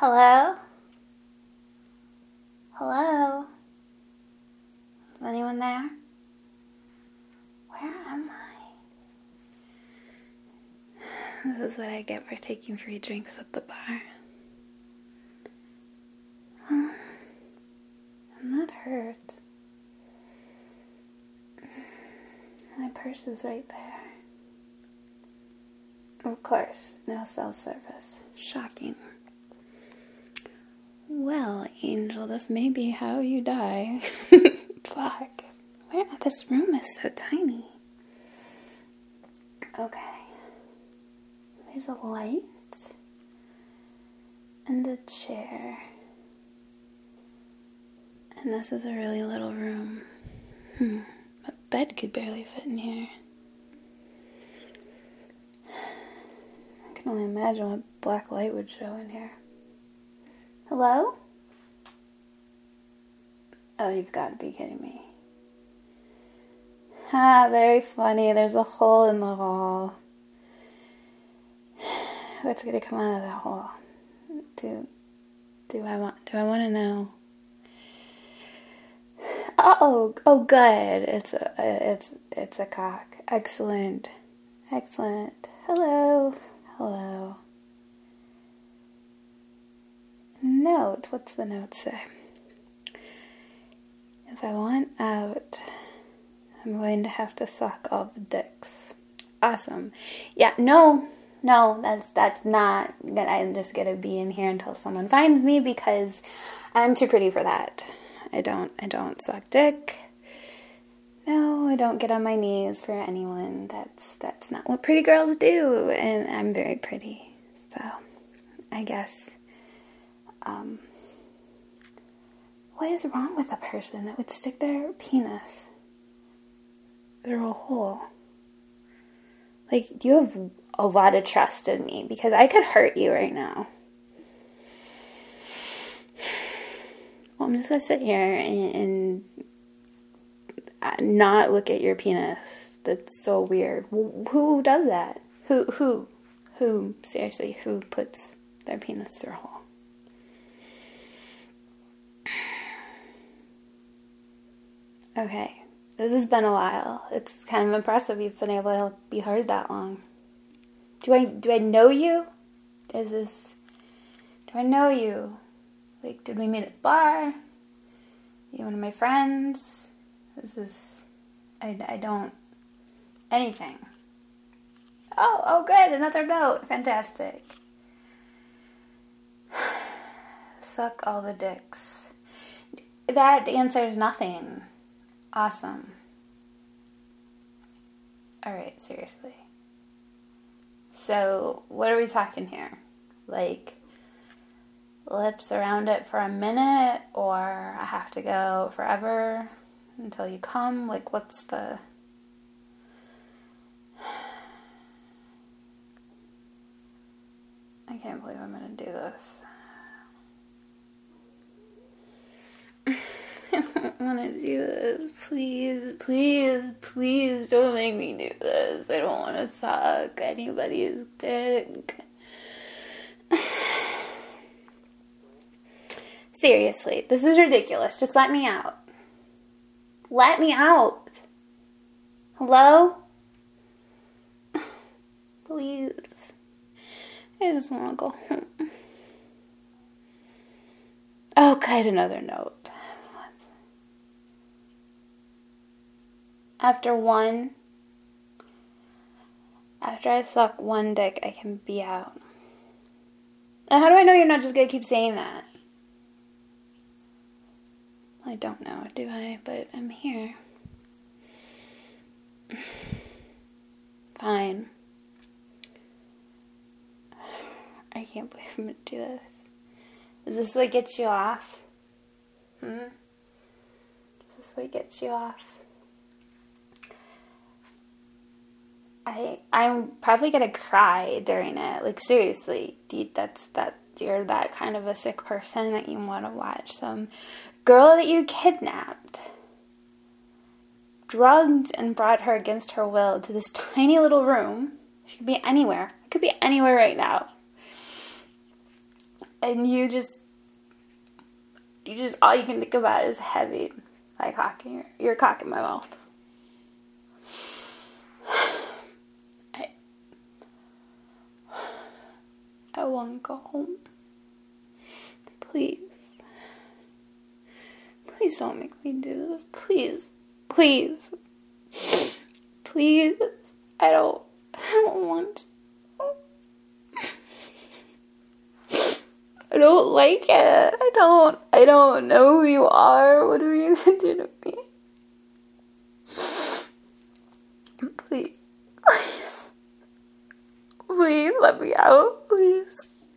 Hello? Hello? Is anyone there? Where am I? This is what I get for taking free drinks at the bar. I'm not hurt. My purse is right there. Of course, no cell service. Shocking. Well, Angel, this may be how you die. Fuck. This room is so tiny. Okay. There's a light. And a chair. And this is a really little room. A bed could barely fit in here. I can only imagine what black light would show in here. Hello? Oh, you've got to be kidding me. Very funny. There's a hole in the wall. What's going to come out of that hole? Do I want to know? Oh, good. It's a cock. Excellent. Hello. Note. What's the note say? If I want out, I'm going to have to suck all the dicks. Awesome. Yeah. No. That's not. I'm just gonna be in here until someone finds me because I'm too pretty for that. I don't suck dick. No, I don't get on my knees for anyone. That's not what pretty girls do, and I'm very pretty. So, I guess, what is wrong with a person that would stick their penis through a hole? Like, you have a lot of trust in me because I could hurt you right now. Well, I'm just gonna sit here and not look at your penis. That's so weird. Who does that? Who? Seriously, who puts their penis through a hole? Okay, this has been a while. It's kind of impressive you've been able to be heard that long. Do I know you? Do I know you? Like, did we meet at the bar? You one of my friends? I don't, anything. Oh, good, another note. Fantastic. Suck all the dicks. That answers nothing. Awesome. Alright, seriously. So, what are we talking here? Like, lips around it for a minute, or I have to go forever until you come? Like, what's the... I can't believe I'm gonna do this. I don't want to do this. Please don't make me do this. I don't want to suck anybody's dick. Seriously, this is ridiculous. Just let me out. Let me out. Hello? Please. I just want to go home. Oh, good, another note. After I suck one dick, I can be out. And how do I know you're not just going to keep saying that? I don't know, do I? But I'm here. Fine. I can't believe I'm going to do this. Is this what gets you off? Is this what gets you off? I'm probably gonna cry during it. Like, seriously, you're that kind of a sick person that you want to watch some girl that you kidnapped, drugged, and brought her against her will to this tiny little room. She could be anywhere. It could be anywhere right now. And you just, all you can think about is heavy, like cocking your cock in my mouth. I want to go home. Please. Please don't make me do this. Please. Please. Please. I don't want to. I don't like it. I don't know who you are. What are you gonna do to me? Please. Please. Please let me out. Please.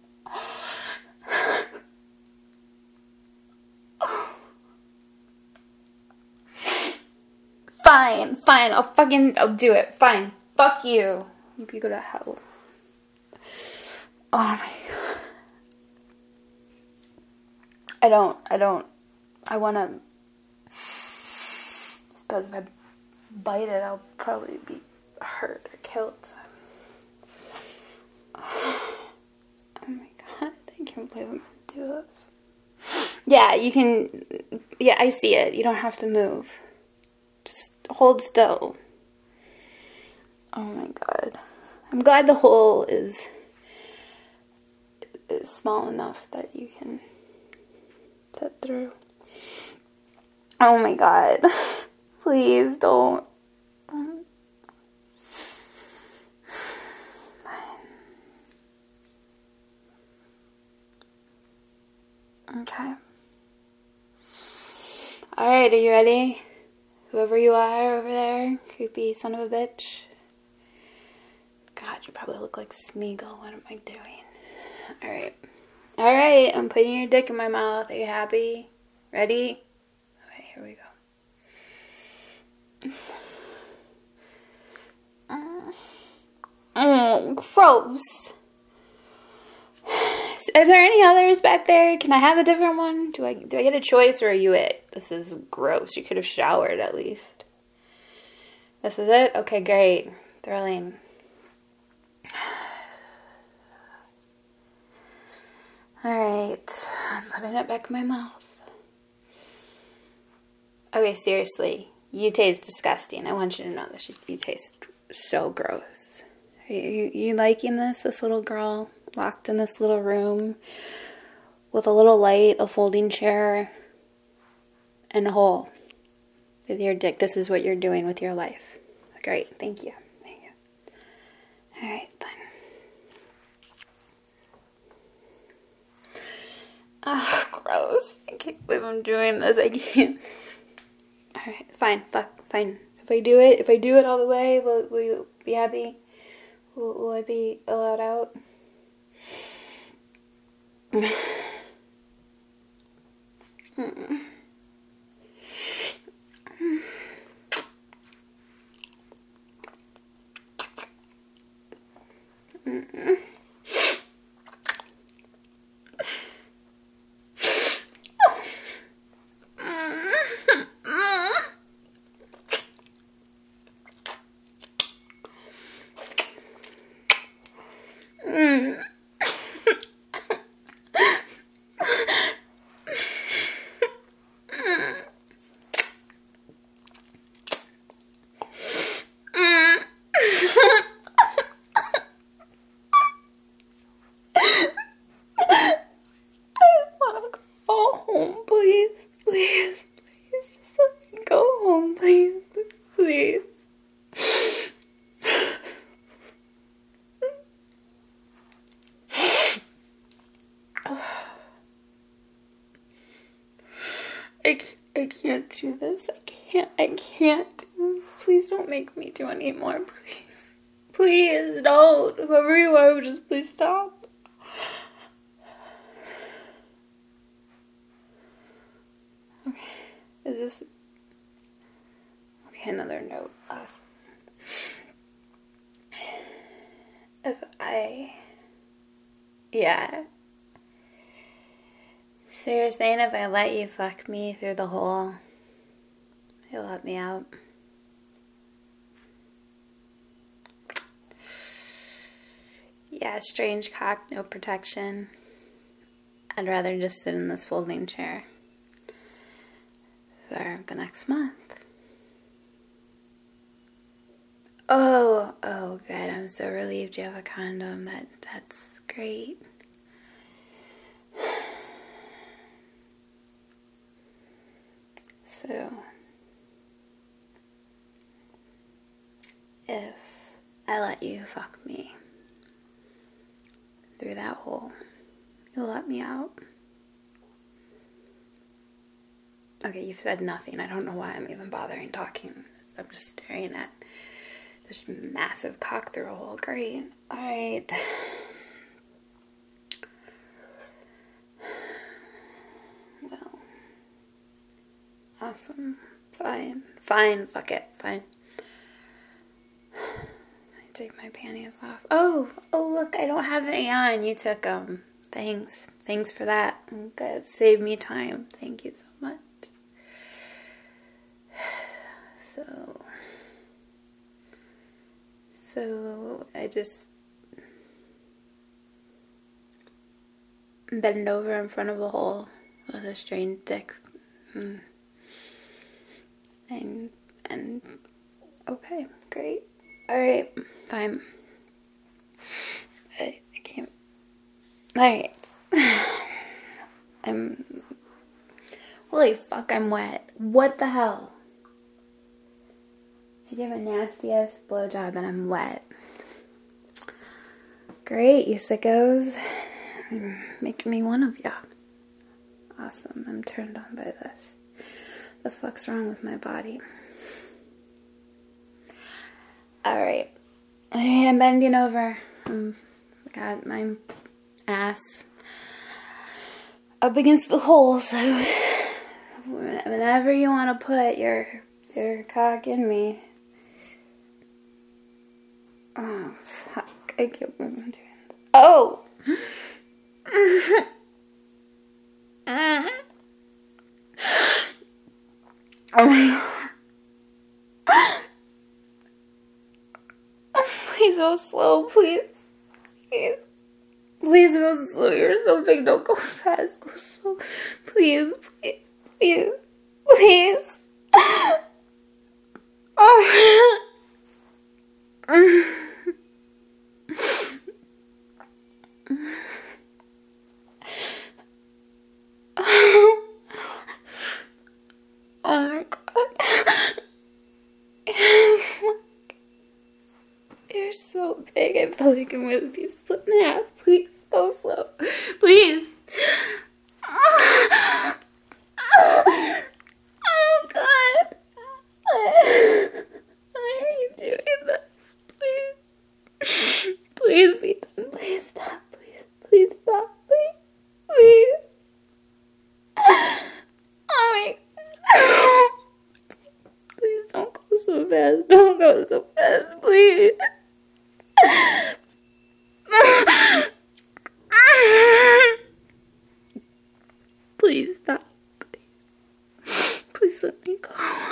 Fine. I'll do it. Fine. Fuck you. You go to hell. Oh my god. I wanna, suppose if I bite it, I'll probably be hurt or killed. Oh my god, I can't believe I'm gonna do this. Yeah, you can, yeah, I see it. You don't have to move. Just hold still. Oh my god. I'm glad the hole is small enough that you can fit through. Oh my god. Please don't. Okay. Alright, are you ready? Whoever you are over there, creepy son of a bitch. God, you probably look like Smeagol. What am I doing? Alright, I'm putting your dick in my mouth. Are you happy? Ready? Okay, here we go. Oh, gross. Are there any others back there? Can I have a different one? Do I get a choice, or are you it? This is gross. You could have showered at least. This is it? Okay, great. Thrilling. Alright. I'm putting it back in my mouth. Okay, seriously. You taste disgusting. I want you to know this. You taste so gross. Are you liking this? This little girl locked in this little room with a little light, a folding chair, and a hole with your dick. This is what you're doing with your life. Great. Thank you. Alright, then. Oh, gross. I can't believe I'm doing this. I can't. Alright, fine. If I do it all the way, will you be happy? Will I be allowed out? I can't do this. I can't. Please don't make me do any more, please. Please don't. Whoever you are, just please stop. Okay. Is this... Okay, another note. Yeah. So you're saying if I let you fuck me through the hole, you'll let me out? Yeah, strange cock, no protection. I'd rather just sit in this folding chair for the next month. Oh, good. I'm so relieved you have a condom. That's great. So, if I let you fuck me through that hole, you'll let me out. Okay, you've said nothing. I don't know why I'm even bothering talking. I'm just staring at this massive cock through a hole. Great. Alright. Well. Awesome. Fine. Fuck it. Fine. I take my panties off. Oh, look, I don't have any on. You took them. Thanks for that. Good. Saved me time. Thank you so much. So I just bend over in front of a hole with a strained dick. And okay, great. Alright, fine. I can't. Alright. Holy fuck, I'm wet. What the hell? I give a nasty ass blowjob and I'm wet. Great, you sickos. You're making me one of ya. Awesome, I'm turned on by this. The fuck's wrong with my body? Alright, I'm bending over. Got my ass up against the hole, so whenever you want to put your cock in me. Oh, fuck. I can't move my hands. Oh! Oh my god. Please go slow, please. Please go slow. You're so big. Don't go fast. Go slow. Please. Oh. Oh my god. You're so big. I feel like I'm going to be split in half. Please go slow. Please. Oh god. Why are you doing this? Please be done. Please stop. Please stop. Please. Oh my god. Please don't go so fast. Don't go so fast. Please. Please stop. Please let me go.